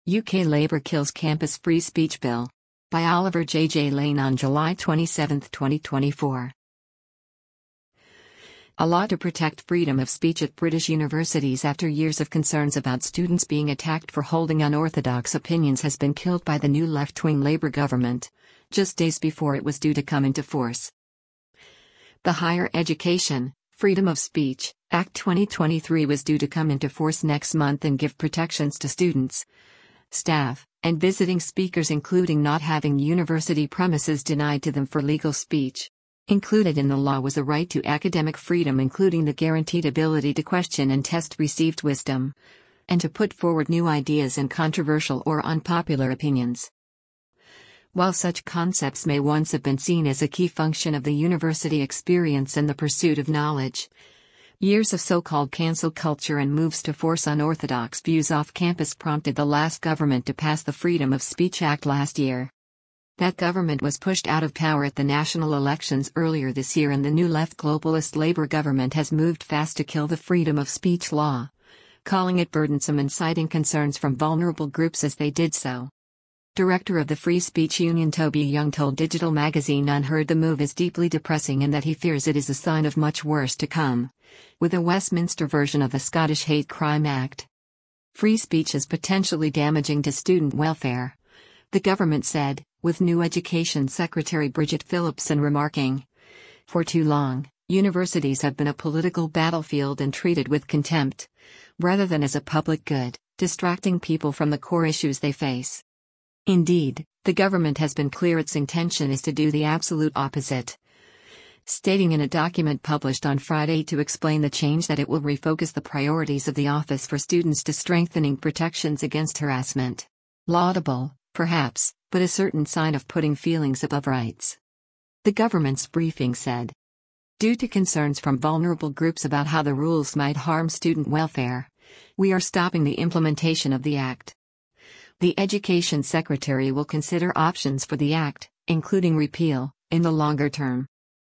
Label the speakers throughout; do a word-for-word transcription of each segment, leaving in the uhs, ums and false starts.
Speaker 1: U K Labour kills campus free speech bill. By Oliver J. J. Lane on July twenty-seventh, twenty twenty-four. A law to protect freedom of speech at British universities after years of concerns about students being attacked for holding unorthodox opinions has been killed by the new left-wing Labour government, just days before it was due to come into force. The Higher Education, Freedom of Speech Act twenty twenty-three was due to come into force next month and give protections to students, staff, and visiting speakers, including not having university premises denied to them for legal speech. Included in the law was a right to academic freedom, including the guaranteed ability to question and test received wisdom, and to put forward new ideas and controversial or unpopular opinions. While such concepts may once have been seen as a key function of the university experience and the pursuit of knowledge, years of so-called cancel culture and moves to force unorthodox views off campus prompted the last government to pass the Freedom of Speech Act last year. That government was pushed out of power at the national elections earlier this year, and the new left globalist Labour government has moved fast to kill the freedom of speech law, calling it burdensome and citing concerns from vulnerable groups as they did so. Director of the Free Speech Union Toby Young told Digital Magazine Unheard the move is deeply depressing and that he fears it is a sign of much worse to come, with a Westminster version of the Scottish Hate Crime Act. Free speech is potentially damaging to student welfare, the government said, with new Education Secretary Bridget Phillipson remarking, "For too long, universities have been a political battlefield and treated with contempt, rather than as a public good, distracting people from the core issues they face." Indeed, the government has been clear its intention is to do the absolute opposite, stating in a document published on Friday to explain the change that it will refocus the priorities of the Office for Students to strengthening protections against harassment. Laudable, perhaps, but a certain sign of putting feelings above rights. The government's briefing said, due to concerns from vulnerable groups about how the rules might harm student welfare, we are stopping the implementation of the Act. The Education Secretary will consider options for the Act, including repeal, in the longer term.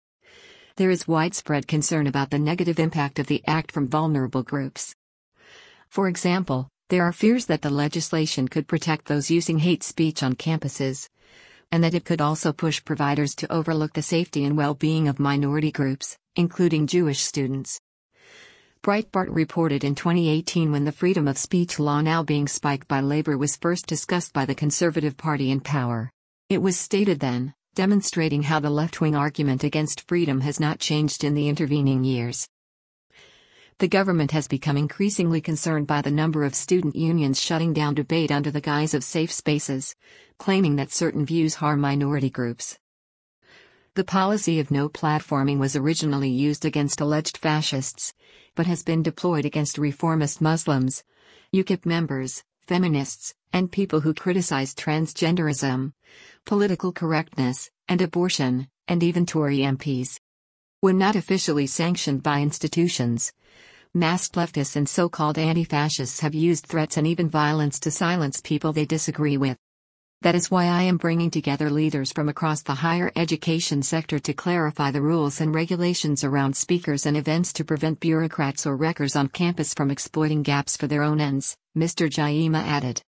Speaker 1: There is widespread concern about the negative impact of the Act from vulnerable groups. For example, there are fears that the legislation could protect those using hate speech on campuses, and that it could also push providers to overlook the safety and well-being of minority groups, including Jewish students. Breitbart reported in twenty eighteen, when the freedom of speech law now being spiked by Labour was first discussed by the Conservative Party in power. It was stated then, demonstrating how the left-wing argument against freedom has not changed in the intervening years. The government has become increasingly concerned by the number of student unions shutting down debate under the guise of safe spaces, claiming that certain views harm minority groups. The policy of no platforming was originally used against alleged fascists, but has been deployed against reformist Muslims, U KIP members, feminists, and people who criticize transgenderism, political correctness, and abortion, and even Tory M Ps. When not officially sanctioned by institutions, masked leftists and so-called anti-fascists have used threats and even violence to silence people they disagree with. That is why I am bringing together leaders from across the higher education sector to clarify the rules and regulations around speakers and events to prevent bureaucrats or wreckers on campus from exploiting gaps for their own ends, Mister Jaima added.